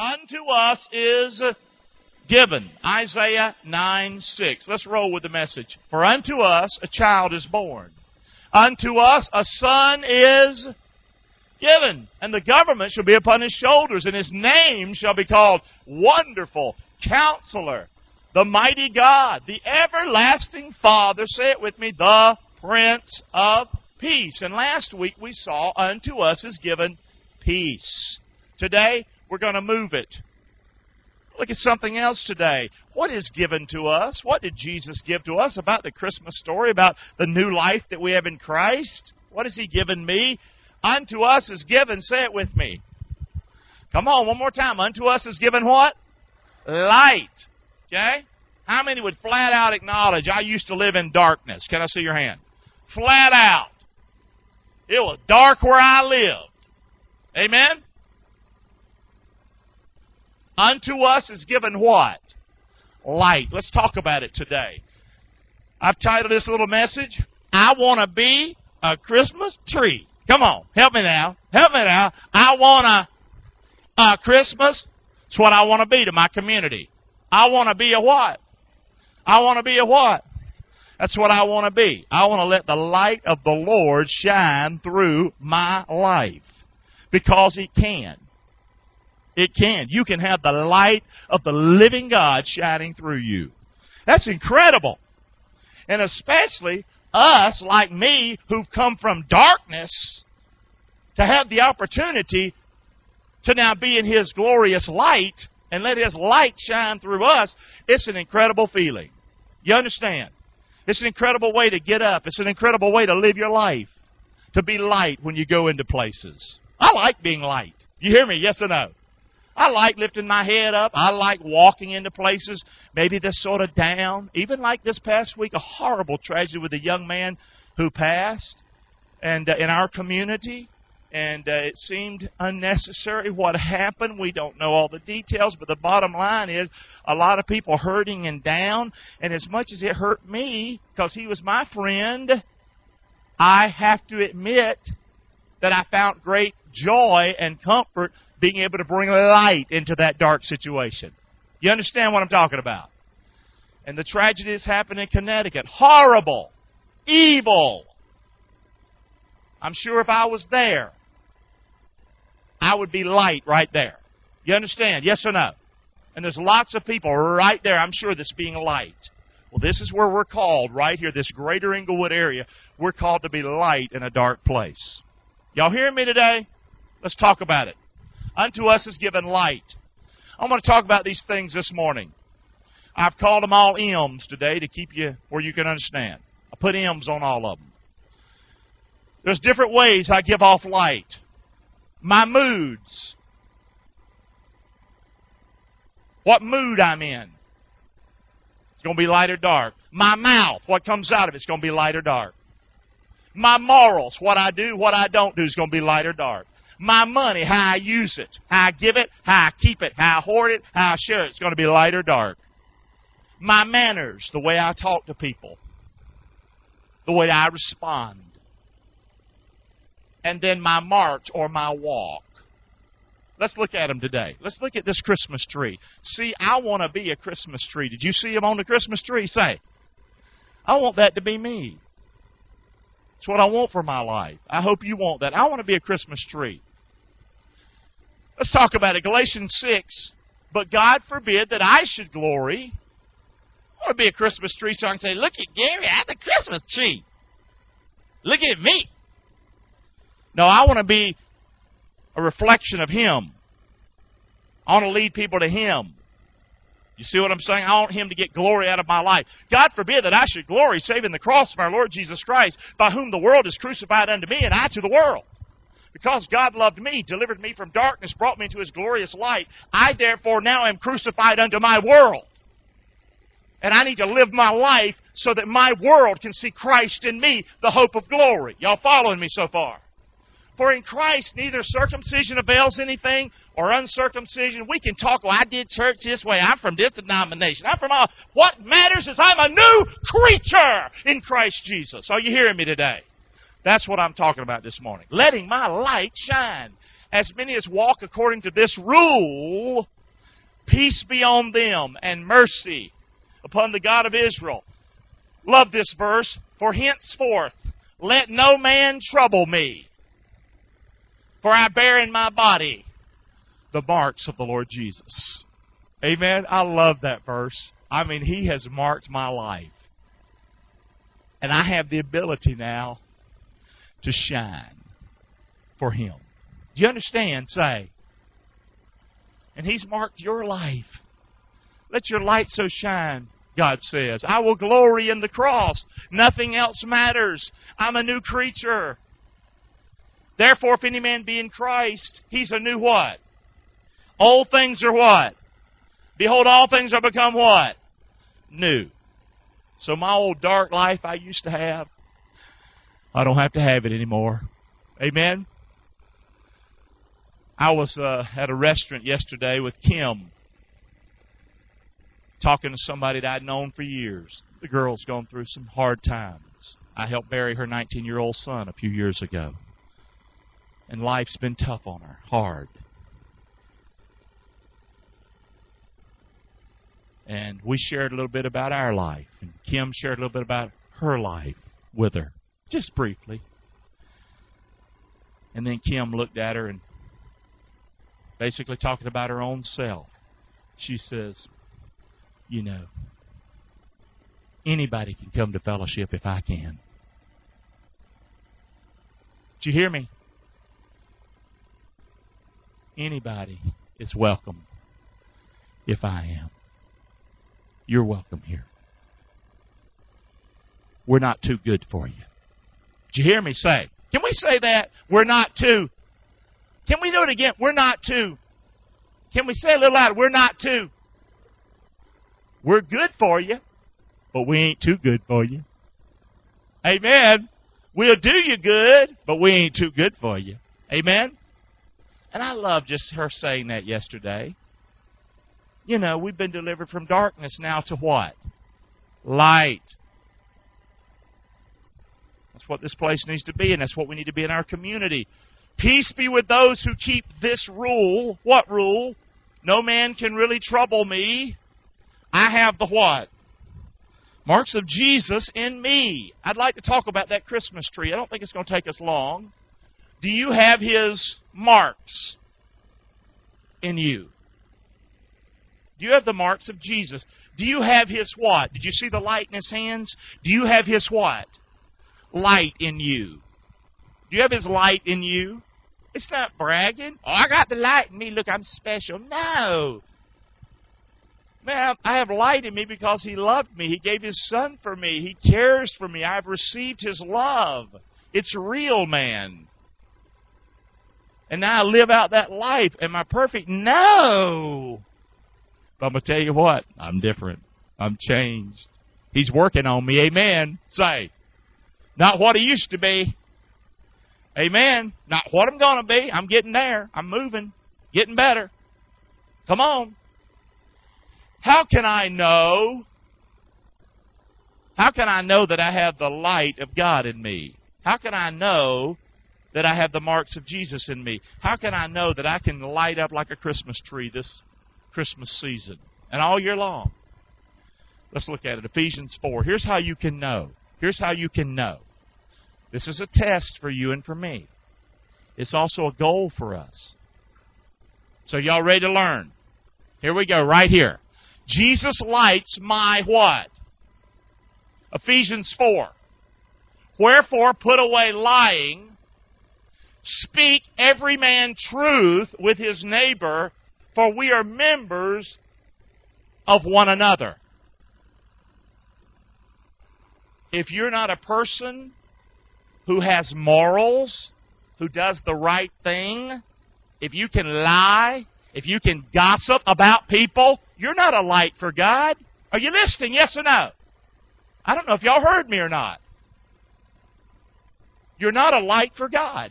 unto us is given. Isaiah 9:6. Let's roll with the message. For unto us a child is born. Unto us a son is given. And the government shall be upon his shoulders, and his name shall be called Wonderful, Counselor, the Mighty God, the Everlasting Father. Say it with me, the Prince of Peace. And last week we saw unto us is given peace. Today we're going to move it. Look at something else today. What is given to us? What did Jesus give to us about the Christmas story, about the new life that we have in Christ? What has He given me? Unto us is given, say it with me. Come on, one more time. Unto us is given what? Light. Okay? How many would flat out acknowledge, I used to live in darkness? Can I see your hand? Flat out. It was dark where I lived. Amen? Unto us is given what? Light. Let's talk about it today. I've titled this little message, I want to be a Christmas tree. Come on, help me now. Help me now. I want a Christmas. It's what I want to be to my community. I want to be a what? I want to be a what? That's what I want to be. I want to let the light of the Lord shine through my life. Because it can. It can. You can have the light of the living God shining through you. That's incredible. And especially us, like me, who've come from darkness, to have the opportunity to now be in His glorious light and let His light shine through us, it's an incredible feeling. You understand? It's an incredible way to get up. It's an incredible way to live your life. To be light when you go into places. I like being light. You hear me? Yes or no? I like lifting my head up. I like walking into places, maybe they're sort of down. Even like this past week, a horrible tragedy with a young man who passed and in our community. And it seemed unnecessary what happened. We don't know all the details, but the bottom line is a lot of people hurting and down. And as much as it hurt me, because he was my friend, I have to admit that I found great joy and comfort being able to bring light into that dark situation. You understand what I'm talking about? And the tragedy that's happened in Connecticut. Horrible. Evil. I'm sure if I was there, I would be light right there. You understand? Yes or no? And there's lots of people right there, I'm sure, that's being light. Well, this is where we're called, right here, this greater Englewood area. We're called to be light in a dark place. Y'all hearing me today? Let's talk about it. Unto us is given light. I'm going to talk about these things this morning. I've called them all M's today to keep you where you can understand. I put M's on all of them. There's different ways I give off light. My moods. What mood I'm in. It's going to be light or dark. My mouth, what comes out of it, is going to be light or dark. My morals, what I do, what I don't do, is going to be light or dark. My money, how I use it, how I give it, how I keep it, how I hoard it, how I share it, it's going to be light or dark. My manners, the way I talk to people, the way I respond. And then my march or my walk. Let's look at them today. Let's look at this Christmas tree. See, I want to be a Christmas tree. Did you see him on the Christmas tree? Say, I want that to be me. It's what I want for my life. I hope you want that. I want to be a Christmas tree. Let's talk about it. Galatians 6. But God forbid that I should glory. I want to be a Christmas tree so I can say, look at Gary, I'm the Christmas tree. Look at me. No, I want to be a reflection of Him. I want to lead people to Him. You see what I'm saying? I want Him to get glory out of my life. God forbid that I should glory, save in the cross of our Lord Jesus Christ, by whom the world is crucified unto me, and I to the world. Because God loved me, delivered me from darkness, brought me into His glorious light, I therefore now am crucified unto my world. And I need to live my life so that my world can see Christ in me, the hope of glory. Y'all following me so far? For in Christ, neither circumcision avails anything or uncircumcision. We can talk, well, I did church this way. I'm from this denomination. I'm from all. What matters is I'm a new creature in Christ Jesus. Are you hearing me today? That's what I'm talking about this morning. Letting my light shine. as many as walk according to this rule, peace be on them and mercy upon the God of Israel. Love this verse. For henceforth, let no man trouble me, for I bear in my body the marks of the Lord Jesus. Amen. I love that verse. I mean, He has marked my life. And I have the ability now to shine for Him. Do you understand? Say. And He's marked your life. Let your light so shine, God says. I will glory in the cross. Nothing else matters. I'm a new creature. Therefore, if any man be in Christ, he's a new what? Old things are what? Behold, all things are become what? New. So my old dark life I used to have, I don't have to have it anymore. Amen? I was at a restaurant yesterday with Kim, talking to somebody that I'd known for years. The girl's gone through some hard times. I helped bury her 19-year-old son a few years ago. And life's been tough on her, hard. And we shared a little bit about our life. And Kim shared a little bit about her life with her, just briefly. And then Kim looked at her and basically talking about her own self. She says, you know, anybody can come to fellowship if I can. Did you hear me? Anybody is welcome if I am. You're welcome here. We're not too good for you. Did you hear me say? Can we say that? We're not too. Can we do it again? We're not too. Can we say it a little louder? We're not too. We're good for you, but we ain't too good for you. Amen. We'll do you good, but we ain't too good for you. Amen. And I love just her saying that yesterday. You know, we've been delivered from darkness now to what? Light. That's what this place needs to be, and that's what we need to be in our community. Peace be with those who keep this rule. What rule? No man can really trouble me. I have the what? Marks of Jesus in me. I'd like to talk about that Christmas tree. I don't think it's going to take us long. Do you have His marks in you? Do you have the marks of Jesus? Do you have His what? Did you see the light in His hands? Do you have His what? Light in you. Do you have His light in you? It's not bragging. Oh, I got the light in me. Look, I'm special. No. Man, I have light in me because He loved me. He gave His Son for me. He cares for me. I've received His love. It's real, man. And now I live out that life. Am I perfect? No. But I'm going to tell you what. I'm different. I'm changed. He's working on me. Amen. Say. Not what I used to be. Amen. Not what I'm going to be. I'm getting there. I'm moving. Getting better. Come on. How can I know? How can I know that I have the light of God in me? How can I know that I have the marks of Jesus in me? How can I know that I can light up like a Christmas tree this Christmas season and all year long? Let's look at it. Ephesians 4. Here's how you can know. Here's how you can know. This is a test for you and for me. It's also a goal for us. So y'all ready to learn? Here we go, right here. Jesus lights my what? Ephesians 4. Wherefore put away lying, speak every man truth with his neighbor, for we are members of one another. If you're not a person who has morals, who does the right thing, if you can lie, if you can gossip about people, you're not a light for God. Are you listening? Yes or no? I don't know if y'all heard me or not. You're not a light for God.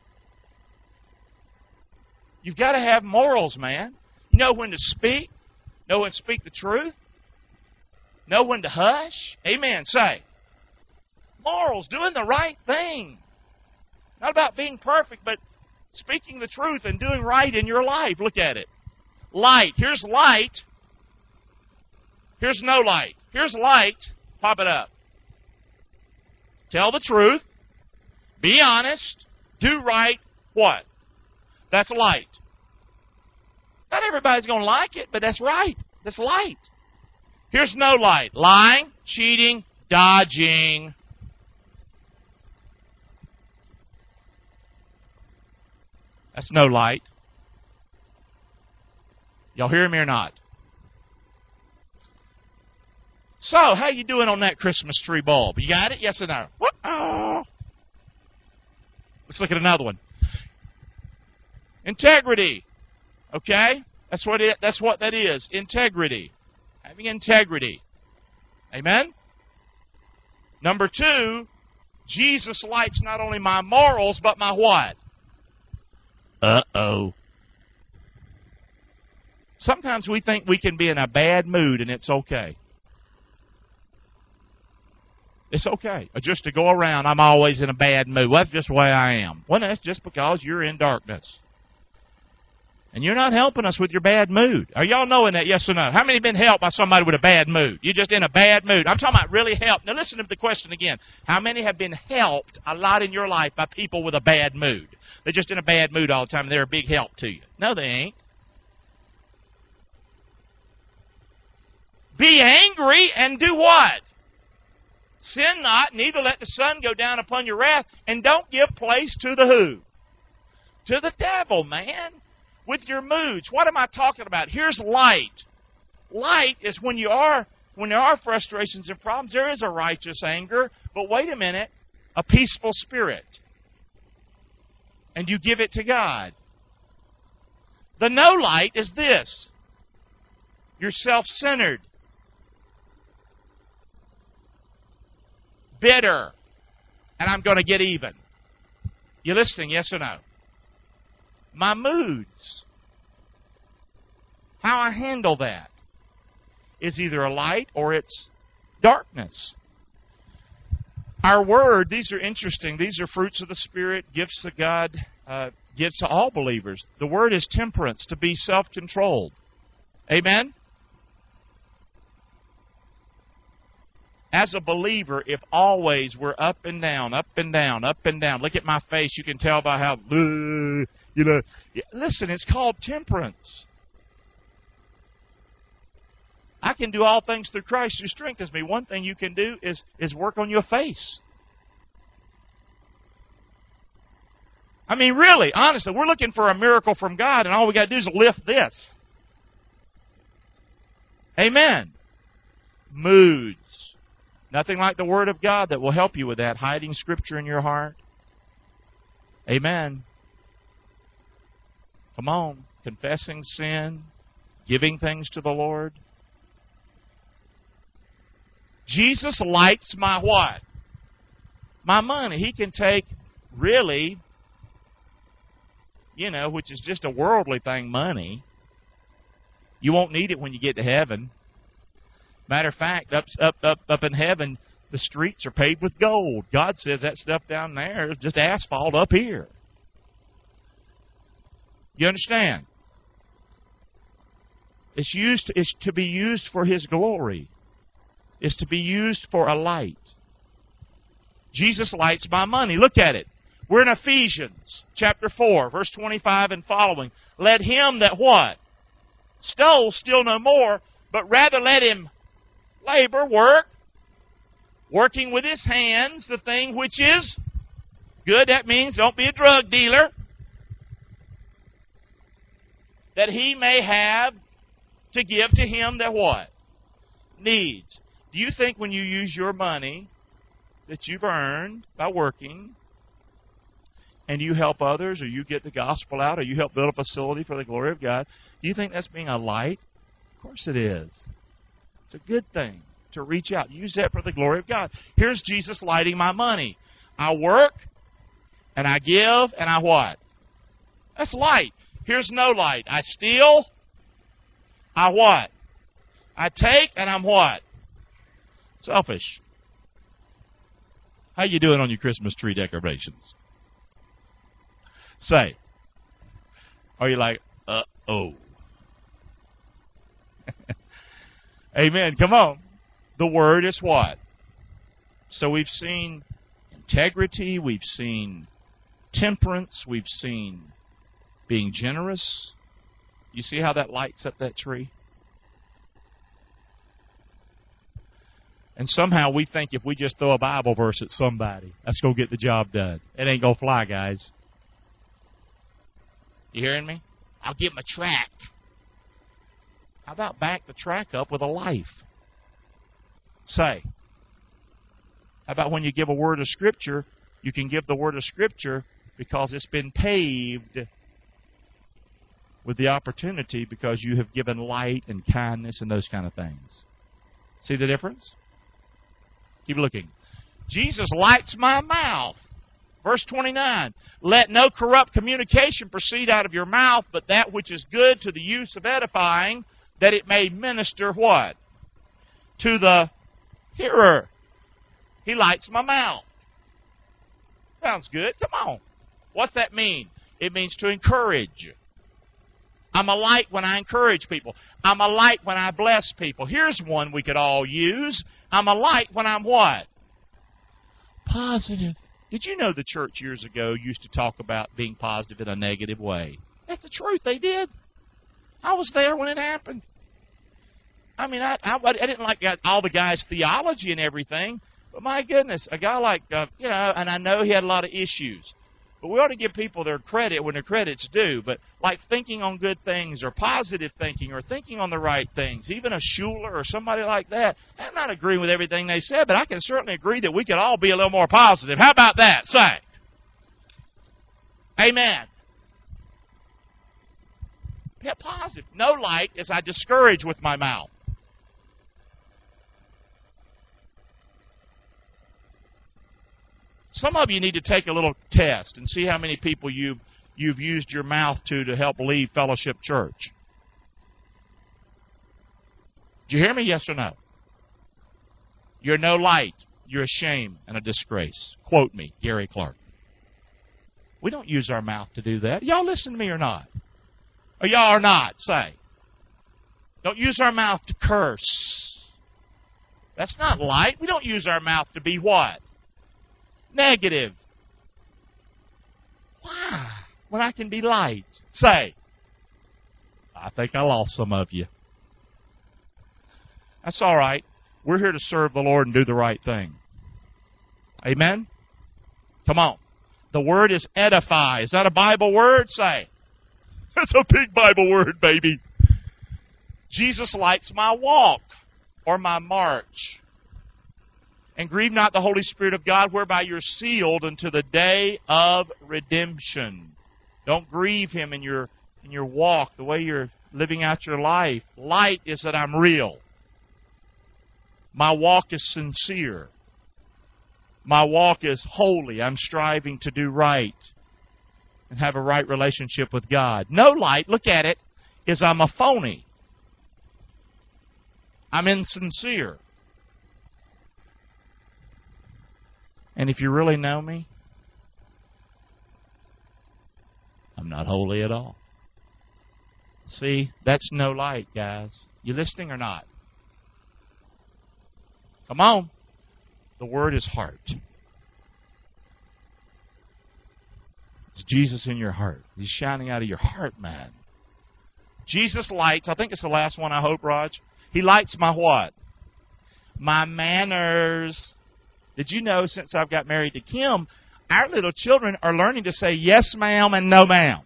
You've got to have morals, man. You know when to speak. Know when to speak the truth. Know when to hush. Amen. Say. Morals, doing the right thing. Not about being perfect, but Speaking the truth and doing right in your life. Look at it. Light. Here's light. Here's no light. Here's light. Pop it up. Tell the truth. Be honest. Do right. What? That's light. Not everybody's going to like it, but that's right. That's light. Here's no light. Lying, cheating, dodging. That's no light. Y'all hear me or not? So, how you doing on that Christmas tree bulb? You got it? Yes or no? What? Oh. Let's look at another one. Integrity. Okay? That's what that is. Integrity. Having integrity. Amen? Number 2, Jesus lights not only my morals, but my what? Uh-oh. Sometimes we think we can be in a bad mood and it's okay. It's okay. Just to go around, I'm always in a bad mood. Well, that's just the way I am. Well, that's just because you're in darkness. And you're not helping us with your bad mood. Are y'all knowing that, yes or no? How many have been helped by somebody with a bad mood? You're just in a bad mood. I'm talking about really helped. Now listen to the question again. How many have been helped a lot in your life by people with a bad mood? They're just in a bad mood all the time and they're a big help to you. No, they ain't. Be angry and do what? Sin not, neither let the sun go down upon your wrath, and don't give place to the who? To the devil, man. With your moods. What am I talking about? Here's light. Light is when there are frustrations and problems, there is a righteous anger, but wait a minute, a peaceful spirit. And you give it to God. The no light is this. You're self-centered. Bitter. And I'm going to get even. You listening, yes or no? My moods. How I handle that is either a light or it's darkness. Our word, these are interesting. These are fruits of the Spirit, gifts that God gives to all believers. The word is temperance, to be self-controlled. Amen? As a believer, if always we're up and down, up and down, up and down. Look at my face. You can tell by how, Listen, it's called temperance. I can do all things through Christ who strengthens me. One thing you can do is work on your face. I mean, really, honestly, we're looking for a miracle from God, and all we got to do is lift this. Amen. Moods. Nothing like the Word of God that will help you with that. Hiding Scripture in your heart. Amen. Come on. Confessing sin. Giving things to the Lord. Jesus lights my what? My money. He can take, really, which is just a worldly thing, money. You won't need it when you get to heaven. Matter of fact, up in heaven, the streets are paved with gold. God says that stuff down there is just asphalt up here. You understand? It's to be used for His glory. It's to be used for a light. Jesus lights my money. Look at it. We're in Ephesians chapter 4, verse 25 and following. Let him that what? Stole steal no more, but rather let him labor, working with his hands, the thing which is good. That means don't be a drug dealer. That he may have to give to him that what? Needs. Do you think when you use your money that you've earned by working and you help others or you get the gospel out or you help build a facility for the glory of God, do you think that's being a light? Of course it is. It's a good thing to reach out. Use that for the glory of God. Here's Jesus lighting my money. I work, and I give, and I what? That's light. Here's no light. I steal. I what? I take, and I'm what? Selfish. How you doing on your Christmas tree decorations? Say, Or are you like, uh-oh? Amen. Come on. The Word is what? So we've seen integrity. We've seen temperance. We've seen being generous. You see how that lights up that tree? And somehow we think if we just throw a Bible verse at somebody, that's going to get the job done. It ain't going to fly, guys. You hearing me? I'll give them a track. How about back the track up with a life? Say. How about when you give a word of Scripture, you can give the word of Scripture because it's been paved with the opportunity because you have given light and kindness and those kind of things. See the difference? Keep looking. Jesus lights my mouth. Verse 29. Let no corrupt communication proceed out of your mouth, but that which is good to the use of edifying, that it may minister what? To the hearer. He lights my mouth. Sounds good. Come on. What's that mean? It means to encourage. I'm a light when I encourage people. I'm a light when I bless people. Here's one we could all use. I'm a light when I'm what? Positive. Did you know the church years ago used to talk about being positive in a negative way? That's the truth. They did. I was there when it happened. I mean, I didn't like all the guys' theology and everything, but my goodness, a guy like, and I know he had a lot of issues. But we ought to give people their credit when their credit's due. But like thinking on good things or positive thinking or thinking on the right things, even a Schuller or somebody like that, I'm not agreeing with everything they said, but I can certainly agree that we could all be a little more positive. How about that? Say. Amen. Be positive. No light as I discourage with my mouth. Some of you need to take a little test and see how many people you've used your mouth to help leave Fellowship Church. Did you hear me? Yes or no? You're no light. You're a shame and a disgrace. Quote me, Gary Clark. We don't use our mouth to do that. Y'all listen to me or not? Or y'all are not? Say. Don't use our mouth to curse. That's not light. We don't use our mouth to be what? Negative. Why? When I can be light. Say. I think I lost some of you. That's all right. We're here to serve the Lord and do the right thing. Amen? Come on. The word is edify. Is that a Bible word? Say. That's a big Bible word, baby. Jesus lights my walk or my march. And grieve not the Holy Spirit of God, whereby you're sealed unto the day of redemption. Don't grieve Him in your walk, the way you're living out your life. Light is that I'm real. My walk is sincere. My walk is holy. I'm striving to do right and have a right relationship with God. No light, look at it, is I'm a phony. I'm insincere. And if you really know me, I'm not holy at all. See, that's no light, guys. You listening or not? Come on. The word is heart. Is Jesus in your heart? He's shining out of your heart, man. Jesus lights, I think it's the last one, I hope, Raj. He lights my what? My manners. Did you know since I've got married to Kim, our little children are learning to say yes, ma'am, and no, ma'am.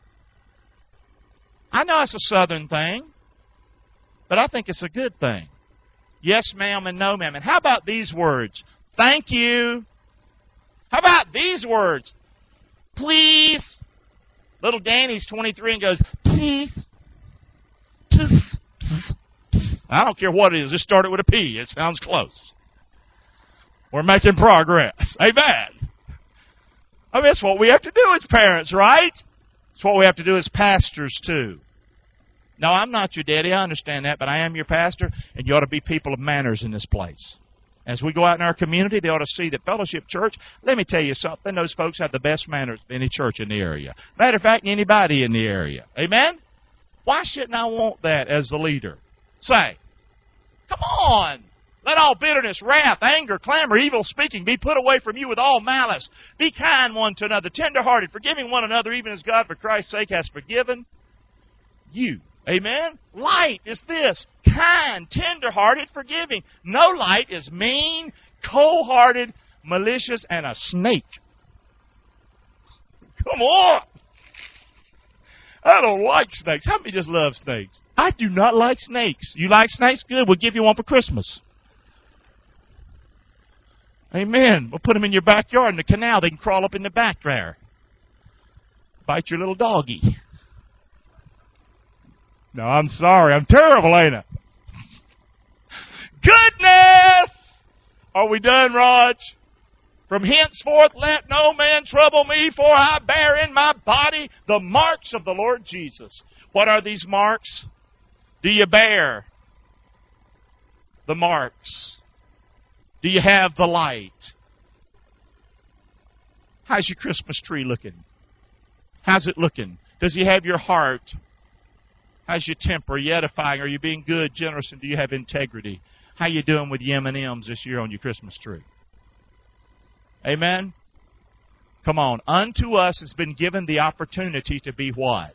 I know it's a Southern thing, but I think it's a good thing. Yes, ma'am, and no, ma'am. And how about these words? Thank you. How about these words? Please. Little Danny's 23 and goes, please. I don't care what it is. Just start it with a P. It sounds close. We're making progress. Amen. I mean, it's what we have to do as parents, right? It's what we have to do as pastors, too. No, I'm not your daddy. I understand that, but I am your pastor, and you ought to be people of manners in this place. As we go out in our community, they ought to see that Fellowship Church, let me tell you something, those folks have the best manners of any church in the area. Matter of fact, anybody in the area. Amen? Why shouldn't I want that as the leader? Say, come on. Let all bitterness, wrath, anger, clamor, evil speaking be put away from you with all malice. Be kind one to another, tenderhearted, forgiving one another, even as God for Christ's sake has forgiven you. Amen? Light is this. Kind, tender-hearted, forgiving. No light is mean, cold-hearted, malicious, and a snake. Come on! I don't like snakes. How many just love snakes? I do not like snakes. You like snakes? Good. We'll give you one for Christmas. Amen. We'll put them in your backyard in the canal. They can crawl up in the back there. Bite your little doggy. No, I'm sorry. I'm terrible, ain't I? Goodness! Are we done, Raj? From henceforth let no man trouble me, for I bear in my body the marks of the Lord Jesus. What are these marks? Do you bear the marks? Do you have the light? How's your Christmas tree looking? How's it looking? Does he have your heart? How's your temper? Are you edifying? Are you being good, generous, and do you have integrity? How you doing with the M&Ms this year on your Christmas tree? Amen? Come on. Unto us has been given the opportunity to be what?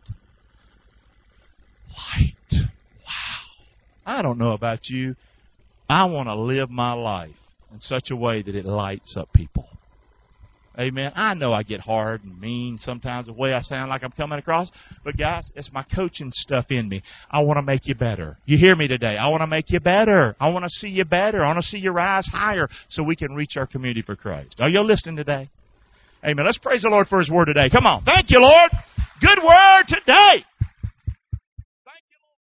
Light. Wow. I don't know about you. I want to live my life in such a way that it lights up people. Amen. I know I get hard and mean sometimes, the way I sound like I'm coming across. But guys, it's my coaching stuff in me. I want to make you better. You hear me today? I want to make you better. I want to see you better. I want to see you rise higher so we can reach our community for Christ. Are you listening today? Amen. Let's praise the Lord for His Word today. Come on. Thank you, Lord. Good Word today.